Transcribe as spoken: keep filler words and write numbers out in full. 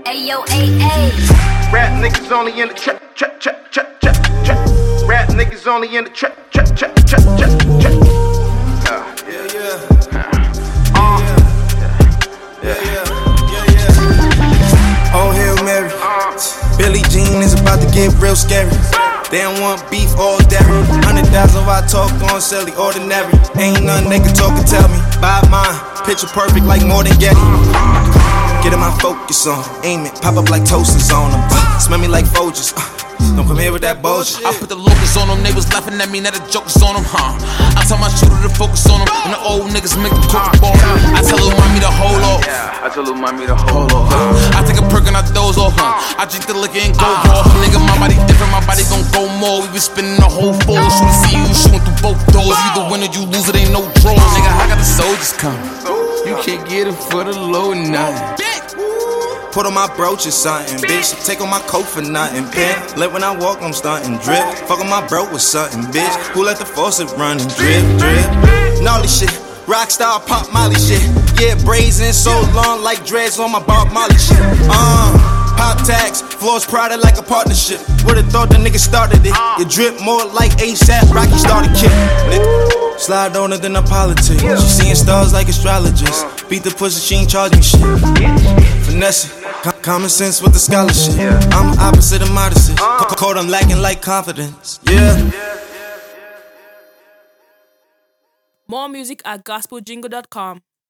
Ayo, A A. Rap niggas only in the trap, trap, trap, trap, trap, trap. Rap niggas only in the trap, trap, trap, trap, trap, trap. Uh, Yeah, yeah. uh, Yeah, yeah. Yeah, yeah. Oh, Hail Mary. Billie Jean is about to get real scary. They don't want beef all dairy. Hundred thousand if I talk on silly, ordinary. Ain't nothing they can talk and tell me. Buy mine, picture perfect like more than Getty. Getting my focus on, aim it, pop up like toasters on them. Uh, smell me like Folgers. Uh, don't come here with that bullshit. I put the locust on them, they was laughing at me, now the joke is on them, huh? I tell my shooter to focus on them, and the old niggas make the cook ball. I tell little mommy to hold off. yeah, I told little mommy to hold off. I take a perk and I doze off, huh? I drink the liquor and go raw. Nigga, my body different, my body gon' go more. We be spinning the whole full. Shoot see you shooting through both doors. You either win or you lose, it ain't no draw. Nigga, I got the soldiers coming. You can't get it for the low and nothing. Put on my brooch or something, bitch. Take on my coat for nothing, bitch. Let when I walk, I'm starting drip. Fuck on my bro with something, bitch. Who let the faucet run and drip, drip? Gnarly shit, rockstar pop Molly shit. Yeah, brazen so long like dreads on my Bob Molly shit. Uh, pop tags, floors Prada like a partnership. Would've thought the nigga started it. You drip more like ASAP, Rocky started kick. Nigga, slide on it than a politics. She seeing stars like astrologists. Beat the pussy, she ain't charge me shit. Finesse, com- common sense with the scholarship. I'm opposite of modesty. Caught I'm lacking like confidence. Yeah. More music at gospel jingle dot com.